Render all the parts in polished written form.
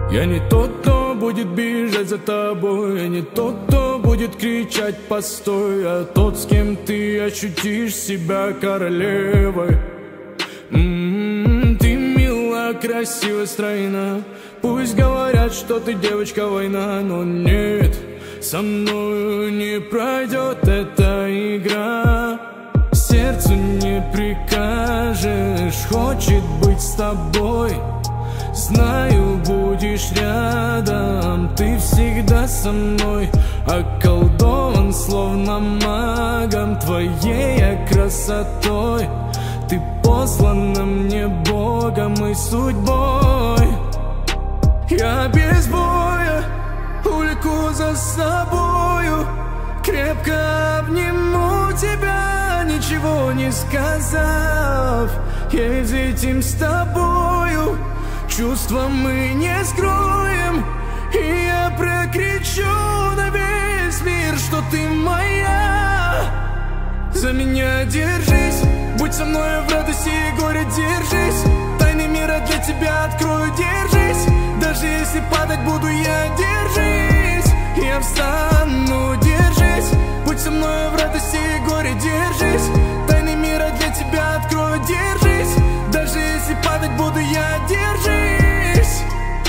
Я не тот, кто будет бежать за тобой, я не тот, кто будет кричать «постой», а тот, с кем ты ощутишь себя королевой. Ты мила, красива, стройна. Пусть говорят, что ты девочка война, но нет, со мною не пройдет эта игра. Сердцу не прикажешь, хочет быть с тобой. Знаю, будешь рядом, ты всегда со мной. Околдован, словно магом, твоей я красотой. Ты послана мне Богом и судьбой. Я без боя увлеку за собою, крепко обниму тебя, ничего не сказав. Я ведь этим с тобою чувства мы не скроем, и я прокричу на весь мир, что ты моя. За меня держись, будь со мной в радости и горе, держись. Тайны мира для тебя открою, держись. Даже если падать буду я, держись. Я встану, держись. Будь со мной в радости и горе, держись. Тайны мира для тебя открою, держись. Даже если падать буду я, держись.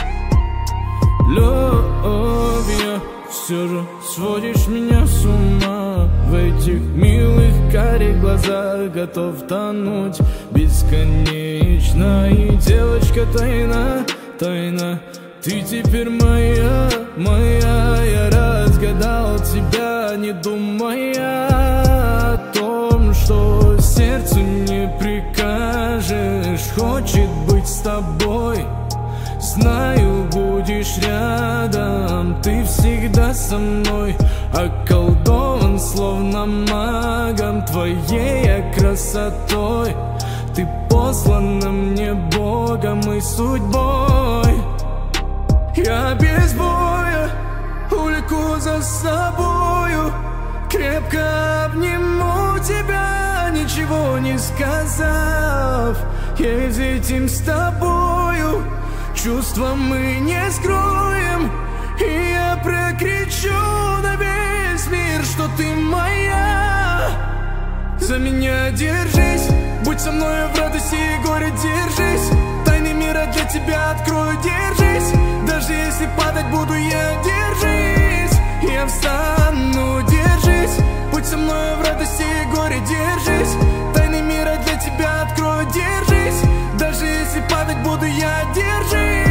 Любовь, все же сводишь меня с ума. В этих милых карих глазах готов тонуть бесконечно. И девочка тайна, тайна, ты теперь моя, моя. Я разгадал тебя, не думая о том, что сердцу не прикажешь. Хочет быть с тобой. Знаю, будешь рядом, ты всегда со мной. Околдован, словно магом, твоей я красотой. Ты послана мне Богом и судьбой. Я без боя увлеку за собою, крепко обниму тебя, ничего не сказав. Я ведь этим с тобою чувства мы не скроем, и я прокричу на весь мир, что ты моя. За меня держись, будь со мной в радости и горе, держись. Тайны мира для тебя открою, держись. Даже если падать буду я, держись. Я встану, держись. Будь со мной в радости и горе, держись. Тайны мира для тебя открою, держись. Даже если падать буду я, держись.